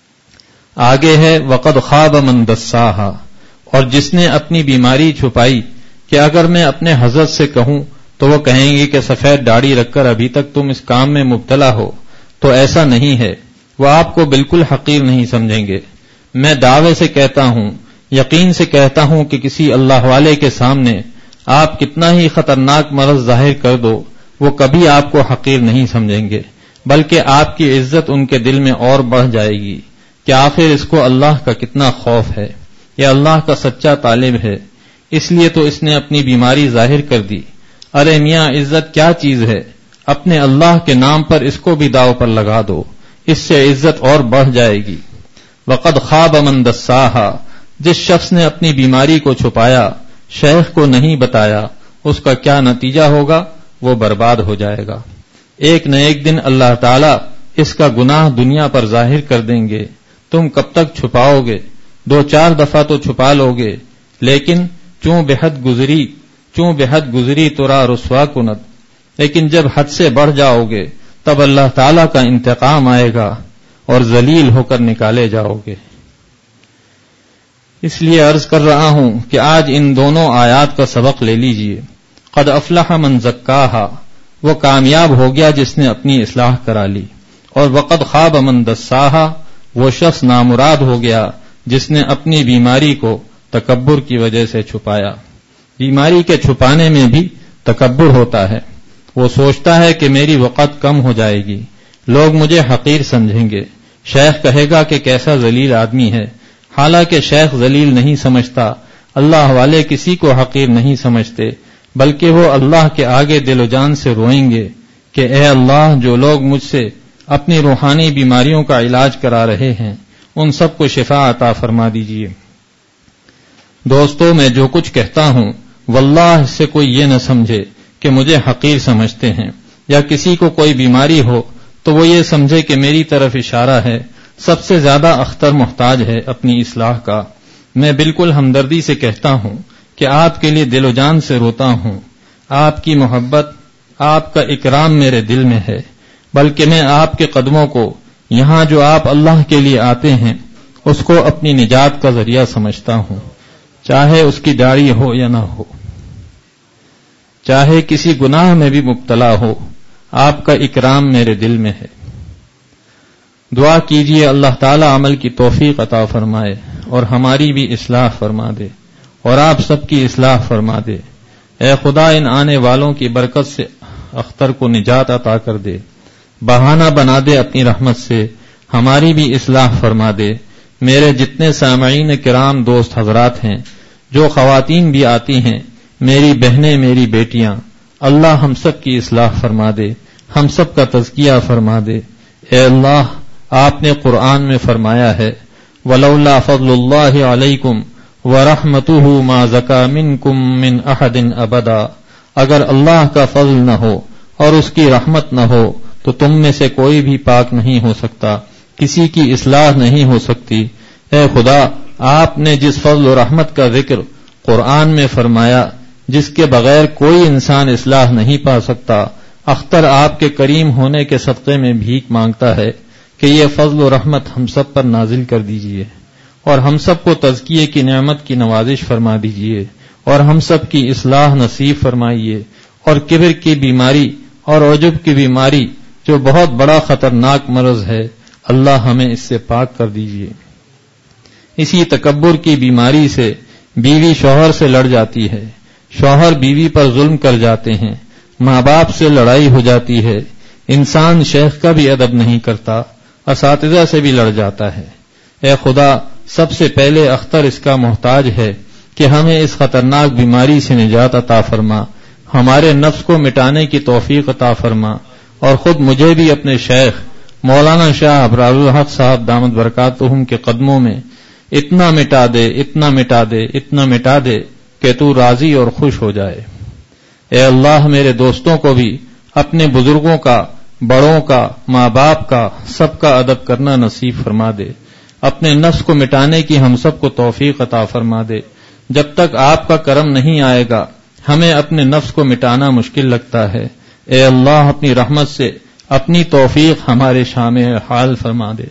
آگے ہے وقد خاب من دساہا، اور جس نے اپنی بیماری چھپائی کہ اگر میں اپنے حضرت سے کہوں تو وہ کہیں گے کہ سفید داڑھی رکھ کر ابھی تک تم اس کام میں مبتلا ہو، تو ایسا نہیں ہے، وہ آپ کو بالکل حقیر نہیں سمجھیں گے۔ میں دعوے سے کہتا ہوں، یقین سے کہتا ہوں کہ کسی اللہ والے کے سامنے آپ کتنا ہی خطرناک مرض ظاہر کر دو، وہ کبھی آپ کو حقیر نہیں سمجھیں گے، بلکہ آپ کی عزت ان کے دل میں اور بڑھ جائے گی کہ آخر اس کو اللہ کا کتنا خوف ہے، یہ اللہ کا سچا طالب ہے، اس لیے تو اس نے اپنی بیماری ظاہر کر دی۔ ارے میاں عزت کیا چیز ہے، اپنے اللہ کے نام پر اس کو بھی داؤ پر لگا دو، اس سے عزت اور بڑھ جائے گی۔ وقد خاب من دساہا، جس شخص نے اپنی بیماری کو چھپایا، شیخ کو نہیں بتایا، اس کا کیا نتیجہ ہوگا؟ وہ برباد ہو جائے گا۔ ایک نہ ایک دن اللہ تعالی اس کا گناہ دنیا پر ظاہر کر دیں گے۔ تم کب تک چھپاؤ گے؟ دو چار دفعہ تو چھپا لو گے، لیکن چوں بے حد گزری چوں بے حد گزری تورا رسوا کند، لیکن جب حد سے بڑھ جاؤ گے تب اللہ تعالی کا انتقام آئے گا اور ذلیل ہو کر نکالے جاؤ گے۔ اس لیے عرض کر رہا ہوں کہ آج ان دونوں آیات کا سبق لے لیجئے۔ قد افلح من زکاہا، وہ کامیاب ہو گیا جس نے اپنی اصلاح کرا لی، اور وقد خاب من دساہا، وہ شخص نامراد ہو گیا جس نے اپنی بیماری کو تکبر کی وجہ سے چھپایا۔ بیماری کے چھپانے میں بھی تکبر ہوتا ہے۔ وہ سوچتا ہے کہ میری وقت کم ہو جائے گی، لوگ مجھے حقیر سمجھیں گے، شیخ کہے گا کہ کیسا ذلیل آدمی ہے۔ حالانکہ شیخ ذلیل نہیں سمجھتا، اللہ والے کسی کو حقیر نہیں سمجھتے، بلکہ وہ اللہ کے آگے دل و جان سے روئیں گے کہ اے اللہ، جو لوگ مجھ سے اپنی روحانی بیماریوں کا علاج کرا رہے ہیں ان سب کو شفا عطا فرما دیجیے۔ دوستو، میں جو کچھ کہتا ہوں واللہ اس سے کوئی یہ نہ سمجھے کہ مجھے حقیر سمجھتے ہیں، یا کسی کو کوئی بیماری ہو تو وہ یہ سمجھے کہ میری طرف اشارہ ہے۔ سب سے زیادہ اختر محتاج ہے اپنی اصلاح کا۔ میں بالکل ہمدردی سے کہتا ہوں کہ آپ کے لیے دل و جان سے روتا ہوں۔ آپ کی محبت، آپ کا اکرام میرے دل میں ہے، بلکہ میں آپ کے قدموں کو، یہاں جو آپ اللہ کے لیے آتے ہیں، اس کو اپنی نجات کا ذریعہ سمجھتا ہوں، چاہے اس کی داڑھی ہو یا نہ ہو، چاہے کسی گناہ میں بھی مبتلا ہو، آپ کا اکرام میرے دل میں ہے۔ دعا کیجئے اللہ تعالی عمل کی توفیق عطا فرمائے اور ہماری بھی اصلاح فرما دے اور آپ سب کی اصلاح فرما دے۔ اے خدا، ان آنے والوں کی برکت سے اختر کو نجات عطا کر دے، بہانہ بنا دے اپنی رحمت سے، ہماری بھی اصلاح فرما دے۔ میرے جتنے سامعین کرام دوست حضرات ہیں، جو خواتین بھی آتی ہیں، میری بہنیں، میری بیٹیاں، اللہ ہم سب کی اصلاح فرما دے، ہم سب کا تزکیہ فرما دے۔ اے اللہ، آپ نے قرآن میں فرمایا ہے وَلَوْلَا فَضْلُ اللَّهِ عَلَيْكُمْ وَرَحْمَتُهُ مَا زَكَى مِنْكُمْ مِنْ أَحَدٍ أَبَدًا، اگر اللہ کا فضل نہ ہو اور اس کی رحمت نہ ہو تو تم میں سے کوئی بھی پاک نہیں ہو سکتا، کسی کی اصلاح نہیں ہو سکتی۔ اے خدا، آپ نے جس فضل و رحمت کا ذکر قرآن میں فرمایا، جس کے بغیر کوئی انسان اصلاح نہیں پا سکتا، اختر آپ کے کریم ہونے کے صدقے میں بھیک مانگتا ہے کہ یہ فضل و رحمت ہم سب پر نازل کر دیجئے اور ہم سب کو تزکیے کی نعمت کی نوازش فرما دیجئے اور ہم سب کی اصلاح نصیب فرمائیے، اور کبر کی بیماری اور عجب کی بیماری جو بہت بڑا خطرناک مرض ہے، اللہ ہمیں اس سے پاک کر دیجئے۔ اسی تکبر کی بیماری سے بیوی شوہر سے لڑ جاتی ہے، شوہر بیوی پر ظلم کر جاتے ہیں، ماں باپ سے لڑائی ہو جاتی ہے، انسان شیخ کا بھی ادب نہیں کرتا، اساتذہ سے بھی لڑ جاتا ہے۔ اے خدا، سب سے پہلے اختر اس کا محتاج ہے کہ ہمیں اس خطرناک بیماری سے نجات عطا فرما، ہمارے نفس کو مٹانے کی توفیق عطا فرما، اور خود مجھے بھی اپنے شیخ مولانا شاہ ابرار الحق صاحب دامت برکاتہم کے قدموں میں اتنا مٹا دے اتنا مٹا دے اتنا مٹا دے کہ تو راضی اور خوش ہو جائے۔ اے اللہ، میرے دوستوں کو بھی اپنے بزرگوں کا، بڑوں کا، ماں باپ کا، سب کا ادب کرنا نصیب فرما دے، اپنے نفس کو مٹانے کی ہم سب کو توفیق عطا فرما دے۔ جب تک آپ کا کرم نہیں آئے گا ہمیں اپنے نفس کو مٹانا مشکل لگتا ہے۔ اے اللہ، اپنی رحمت سے اپنی توفیق ہمارے شامل حال فرما دے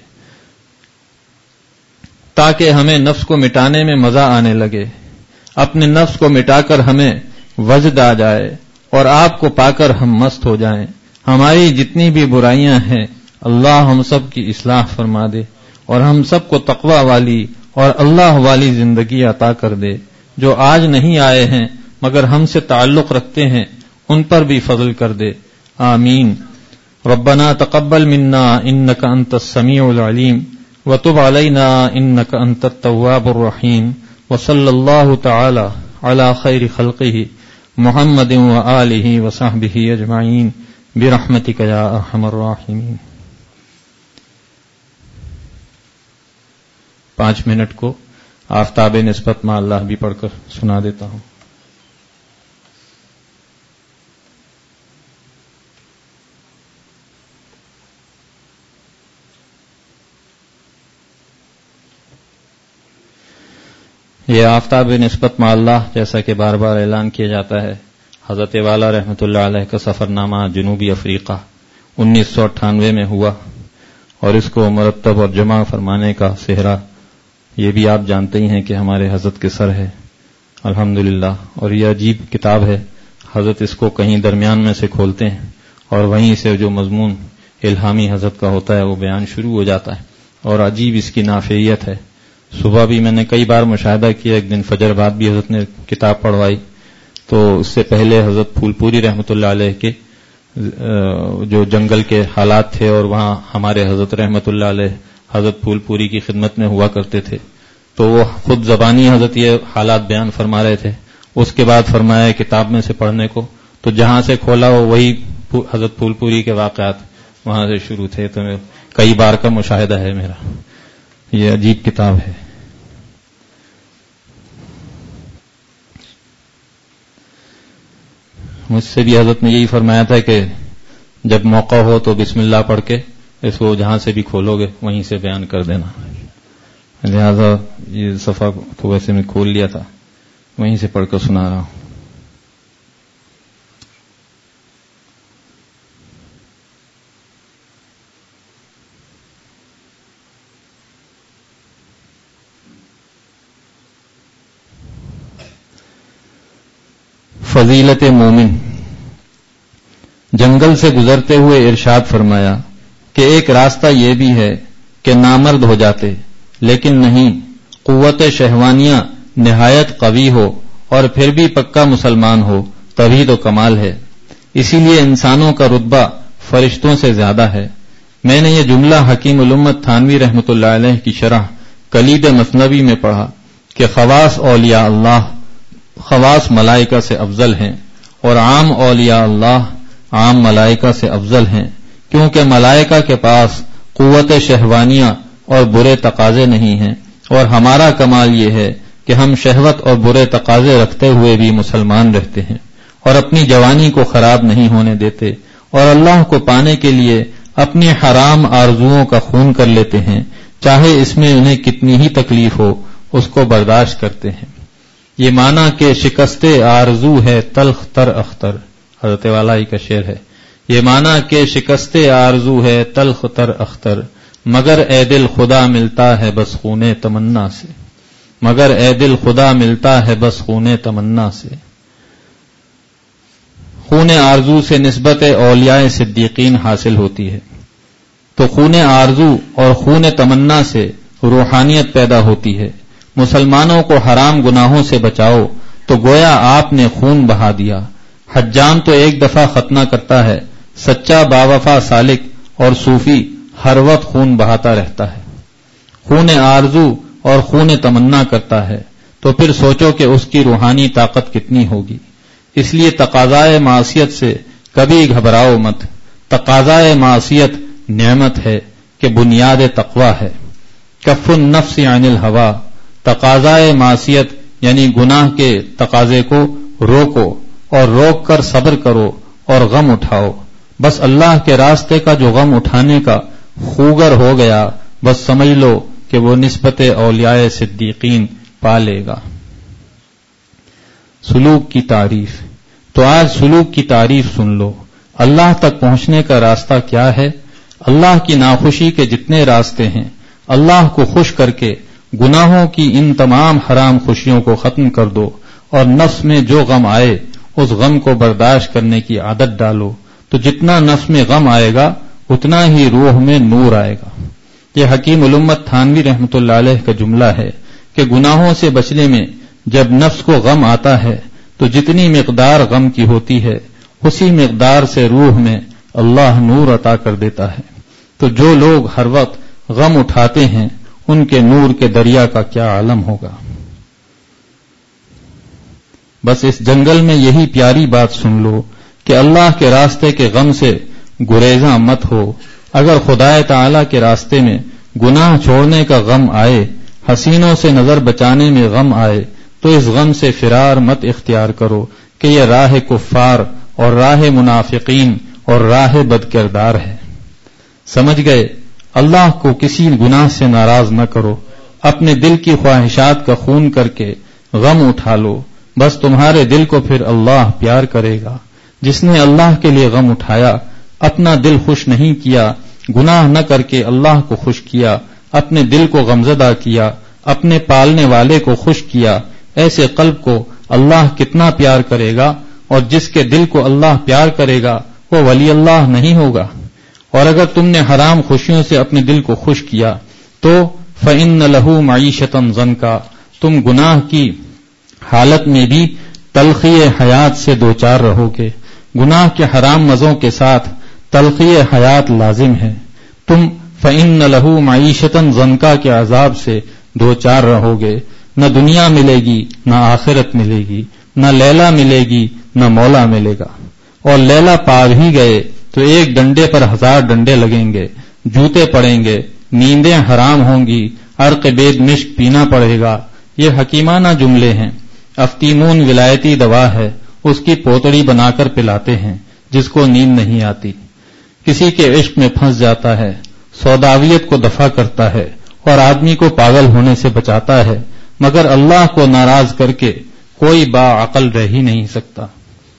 تاکہ ہمیں نفس کو مٹانے میں مزہ آنے لگے، اپنے نفس کو مٹا کر ہمیں وجد آ جائے اور آپ کو پا کر ہم مست ہو جائیں۔ ہماری جتنی بھی برائیاں ہیں اللہ ہم سب کی اصلاح فرما دے اور ہم سب کو تقوی والی اور اللہ والی زندگی عطا کر دے۔ جو آج نہیں آئے ہیں مگر ہم سے تعلق رکھتے ہیں ان پر بھی فضل کر دے، آمین۔ ربنا تقبل منا انك انت السميع العليم وتب علينا انك انت التواب الرحيم وصلى الله تعالى على خير خلقه محمد وآله وصحبه اجمعين برحمتك يا ارحم الراحمين۔ پانچ منٹ کو آفتاب نسبت ما اللہ بھی پڑھ کر سنا دیتا ہوں۔ یہ آفتاب نسبت مع اللہ جیسا کہ بار بار اعلان کیا جاتا ہے، حضرت والا رحمۃ اللہ علیہ کا سفر نامہ جنوبی افریقہ انیس سو اٹھانوے میں ہوا، اور اس کو مرتب اور جمع فرمانے کا صحرا یہ بھی آپ جانتے ہی ہیں کہ ہمارے حضرت کے سر ہے الحمدللہ۔ اور یہ عجیب کتاب ہے، حضرت اس کو کہیں درمیان میں سے کھولتے ہیں اور وہیں سے جو مضمون الہامی حضرت کا ہوتا ہے وہ بیان شروع ہو جاتا ہے، اور عجیب اس کی نافعیت ہے۔ صبح بھی میں نے کئی بار مشاہدہ کیا، ایک دن فجر بعد بھی حضرت نے کتاب پڑھوائی، تو اس سے پہلے حضرت پھول پوری رحمۃ اللہ علیہ کے جو جنگل کے حالات تھے، اور وہاں ہمارے حضرت رحمۃ اللہ علیہ حضرت پھول پوری کی خدمت میں ہوا کرتے تھے، تو وہ خود زبانی حضرت یہ حالات بیان فرما رہے تھے۔ اس کے بعد فرمایا کتاب میں سے پڑھنے کو، تو جہاں سے کھولا وہ وہی حضرت پھول پوری کے واقعات وہاں سے شروع تھے، تو کئی بار کا مشاہدہ ہے میرا۔ یہ عجیب کتاب ہے۔ مجھ سے بھی حضرت نے یہی فرمایا تھا کہ جب موقع ہو تو بسم اللہ پڑھ کے اس کو جہاں سے بھی کھولو گے وہیں سے بیان کر دینا، لہذا یہ صفحہ تو ویسے میں کھول لیا تھا، وہیں سے پڑھ کر سنا رہا ہوں۔ فضیلت مومن۔ جنگل سے گزرتے ہوئے ارشاد فرمایا کہ ایک راستہ یہ بھی ہے کہ نامرد ہو جاتے، لیکن نہیں، قوت شہوانیہ نہایت قوی ہو اور پھر بھی پکا مسلمان ہو تبھی تو کمال ہے۔ اسی لیے انسانوں کا رتبہ فرشتوں سے زیادہ ہے۔ میں نے یہ جملہ حکیم الامت تھانوی رحمۃ اللہ علیہ کی شرح کلید مثنوی میں پڑھا کہ خواص اولیاء اللہ خواص ملائکہ سے افضل ہیں، اور عام اولیاء اللہ عام ملائکہ سے افضل ہیں، کیونکہ ملائکہ کے پاس قوت شہوانیہ اور برے تقاضے نہیں ہیں، اور ہمارا کمال یہ ہے کہ ہم شہوت اور برے تقاضے رکھتے ہوئے بھی مسلمان رہتے ہیں اور اپنی جوانی کو خراب نہیں ہونے دیتے، اور اللہ کو پانے کے لیے اپنی حرام آرزوؤں کا خون کر لیتے ہیں، چاہے اس میں انہیں کتنی ہی تکلیف ہو اس کو برداشت کرتے ہیں۔ یہ معنی کہ شکست آرزو ہے تلخ تر اختر، حضرت والا ہی کا شعر ہے۔ یہ معنی کہ شکست آرزو ہے تلخ تر اختر، مگر اے دل خدا ملتا ہے بس خون تمنا سے، مگر اے دل خدا ملتا ہے بس خون تمنا سے۔ خون آرزو سے نسبت اولیاء صدیقین حاصل ہوتی ہے، تو خون آرزو اور خون تمنا سے روحانیت پیدا ہوتی ہے۔ مسلمانوں کو حرام گناہوں سے بچاؤ تو گویا آپ نے خون بہا دیا۔ حجام تو ایک دفعہ ختنہ کرتا ہے، سچا باوفا سالک اور صوفی ہر وقت خون بہاتا رہتا ہے۔ خون آرزو اور خون تمنا کرتا ہے تو پھر سوچو کہ اس کی روحانی طاقت کتنی ہوگی۔ اس لیے تقاضائے معصیت سے کبھی گھبراؤ مت۔ تقاضائے معصیت نعمت ہے کہ بنیاد تقوی ہے۔ کف النفس عن الہوا، تقاضائے معصیت یعنی گناہ کے تقاضے کو روکو اور روک کر صبر کرو اور غم اٹھاؤ۔ بس اللہ کے راستے کا جو غم اٹھانے کا خوگر ہو گیا، بس سمجھ لو کہ وہ نسبت اولیاء صدیقین پا لے گا۔ سلوک کی تعریف۔ تو آج سلوک کی تعریف سن لو۔ اللہ تک پہنچنے کا راستہ کیا ہے؟ اللہ کی ناخوشی کے جتنے راستے ہیں، اللہ کو خوش کر کے گناہوں کی ان تمام حرام خوشیوں کو ختم کر دو، اور نفس میں جو غم آئے اس غم کو برداشت کرنے کی عادت ڈالو، تو جتنا نفس میں غم آئے گا اتنا ہی روح میں نور آئے گا۔ یہ حکیم الامت تھانوی رحمۃ اللہ علیہ کا جملہ ہے کہ گناہوں سے بچنے میں جب نفس کو غم آتا ہے تو جتنی مقدار غم کی ہوتی ہے اسی مقدار سے روح میں اللہ نور عطا کر دیتا ہے۔ تو جو لوگ ہر وقت غم اٹھاتے ہیں ان کے نور کے دریا کا کیا عالم ہوگا۔ بس اس جنگل میں یہی پیاری بات سن لو کہ اللہ کے راستے کے غم سے گریزاں مت ہو۔ اگر خدا تعالی کے راستے میں گناہ چھوڑنے کا غم آئے، حسینوں سے نظر بچانے میں غم آئے، تو اس غم سے فرار مت اختیار کرو کہ یہ راہ کفار اور راہ منافقین اور راہ بد کردار ہے۔ سمجھ گئے؟ اللہ کو کسی گناہ سے ناراض نہ کرو، اپنے دل کی خواہشات کا خون کر کے غم اٹھا لو، بس تمہارے دل کو پھر اللہ پیار کرے گا۔ جس نے اللہ کے لیے غم اٹھایا، اپنا دل خوش نہیں کیا، گناہ نہ کر کے اللہ کو خوش کیا، اپنے دل کو غمزدہ کیا، اپنے پالنے والے کو خوش کیا، ایسے قلب کو اللہ کتنا پیار کرے گا، اور جس کے دل کو اللہ پیار کرے گا وہ ولی اللہ نہیں ہوگا۔ اور اگر تم نے حرام خوشیوں سے اپنے دل کو خوش کیا تو فَإِنَّ لَهُ مَعِيشَةً ضَنْكَا، تم گناہ کی حالت میں بھی تلخی حیات سے دوچار رہو گے۔ گناہ کے حرام مزوں کے ساتھ تلخی حیات لازم ہے۔ تم فَإِنَّ لَهُ مَعِيشَةً ضَنْكَا کے عذاب سے دوچار رہو گے۔ نہ دنیا ملے گی نہ آخرت ملے گی، نہ لیلا ملے گی نہ مولا ملے گا۔ اور لیلا پا بھی گئے تو ایک ڈنڈے پر ہزار ڈنڈے لگیں گے، جوتے پڑیں گے، نیندیں حرام ہوں گی، عرق بید مشک پینا پڑے گا۔ یہ حکیمانہ جملے ہیں۔ افتیمون ولایتی دوا ہے، اس کی پوتڑی بنا کر پلاتے ہیں جس کو نیند نہیں آتی۔ کسی کے عشق میں پھنس جاتا ہے، سوداویت کو دفع کرتا ہے اور آدمی کو پاگل ہونے سے بچاتا ہے، مگر اللہ کو ناراض کر کے کوئی با عقل رہ ہی نہیں سکتا۔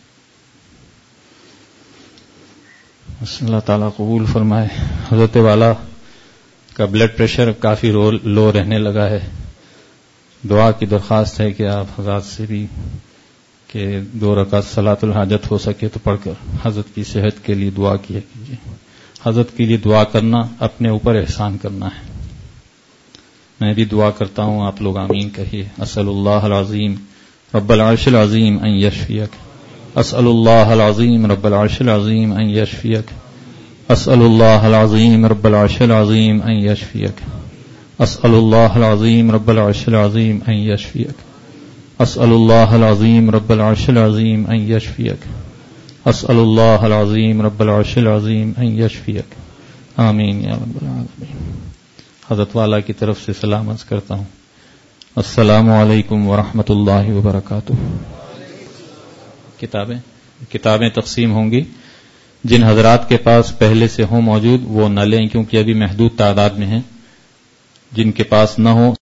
اللہ تعالیٰ قبول فرمائے۔ حضرت والا کا بلڈ پریشر کافی لو رہنے لگا ہے، دعا کی درخواست ہے کہ آپ حضرات سے بھی کہ دو رکعت صلاۃ الحاجت ہو سکے تو پڑھ کر حضرت کی صحت کے لیے دعا کیا کیجیے۔ حضرت کے لیے دعا کرنا اپنے اوپر احسان کرنا ہے۔ میں بھی دعا کرتا ہوں، آپ لوگ آمین کہیے۔ اسأل اللہ العظیم رب العرش العظیم ان یشفیک، اسأل اللہ العظیم رب العرش العظیم ان یشفیک، اسأل اللہ العظیم رب العرش العظیم ان یشفیک، اسأل اللہ العظیم رب العرش العظیم ان یشفیک، اسأل اللہ العظیم رب العرش العظیم ان یشفیک، اسأل اللہ العظیم رب العرش العظیم ان یشفیک، آمین یا رب العالمین۔ حضرت والا کی طرف سے سلام عرض کرتا ہوں۔ السلام علیکم ورحمۃ اللہ وبرکاتہ۔ کتابیں کتابیں تقسیم ہوں گی، جن حضرات کے پاس پہلے سے ہوں موجود وہ نہ لیں کیونکہ ابھی محدود تعداد میں ہیں، جن کے پاس نہ ہو